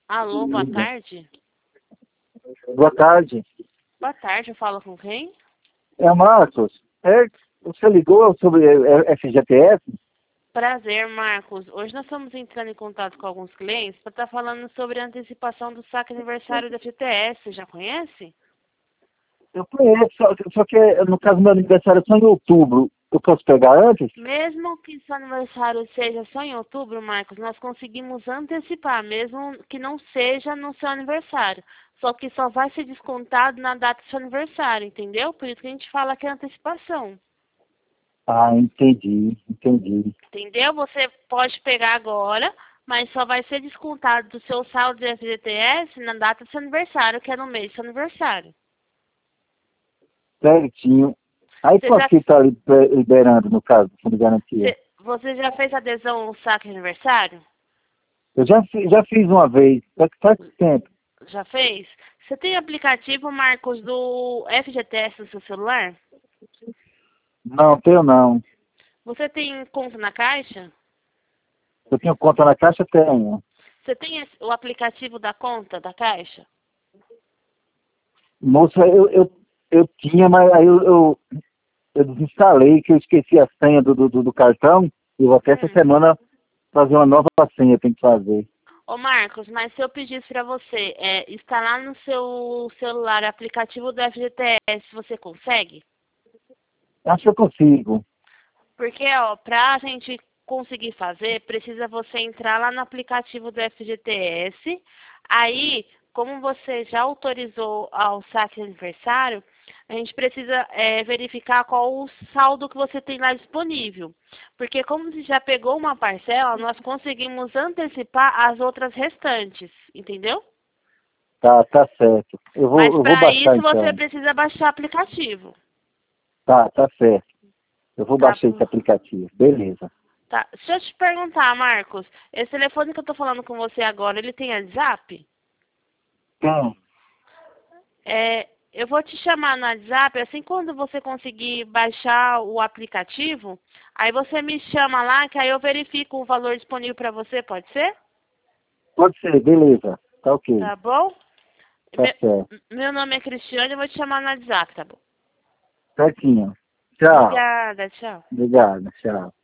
Alô, boa tarde. Boa tarde. Boa tarde, eu falo com quem? É Marcos. Você ligou sobre FGTS? Prazer, Marcos. Hoje nós estamos entrando em contato com alguns clientes para estar falando sobre a antecipação do saque aniversário da FGTS. Já conhece? Eu conheço, só que no caso meu aniversário é só em outubro. Eu posso pegar antes? Mesmo que seu aniversário seja só em outubro, Marcos, nós conseguimos antecipar, mesmo que não seja no seu aniversário. Só que só vai ser descontado na data do seu aniversário, entendeu? Por isso que a gente fala que é antecipação. Ah, entendi. Entendeu? Você pode pegar agora, mas só vai ser descontado do seu saldo de FGTS na data do seu aniversário, que é no mês do seu aniversário. Certinho. Aí Você quanto já, que está liberando, no caso, do fundo de garantia? você já fez adesão ao saque aniversário? Eu já fiz uma vez, só que faz tempo. Já fez? Você tem aplicativo, Marcos, do FGTS no seu celular? Não, tenho não. Você tem conta na Caixa? Eu tenho conta na Caixa, tenho. Você tem o aplicativo da conta da Caixa? Moça, eu tinha, mas aí eu desinstalei, que eu esqueci a senha do cartão. E vou até essa semana fazer uma nova senha, tem que fazer. Ô Marcos, mas se eu pedisse para você instalar no seu celular o aplicativo do FGTS, você consegue? Acho que eu consigo. Porque, ó, para a gente conseguir fazer, precisa você entrar lá no aplicativo do FGTS. Aí, como você já autorizou ao saque aniversário, a gente precisa verificar qual o saldo que você tem lá disponível. Porque como você já pegou uma parcela, nós conseguimos antecipar as outras restantes, entendeu? Tá certo. Mas Eu vou para baixar isso você então. precisa baixar o aplicativo. Tá certo. Eu vou Tá? baixar esse aplicativo. Beleza. Tá. Deixa eu te perguntar, Marcos. Esse telefone que eu tô falando com você agora, ele tem WhatsApp? Tem. Eu vou te chamar no WhatsApp, assim quando você conseguir baixar o aplicativo, aí você me chama lá, que aí eu verifico o valor disponível para você, pode ser? Pode ser, beleza. Tá ok. Tá bom? Tá certo. Meu nome é Cristiane, eu vou te chamar no WhatsApp, tá bom? Certinho. Tchau. Obrigada, tchau. Obrigado. Tchau.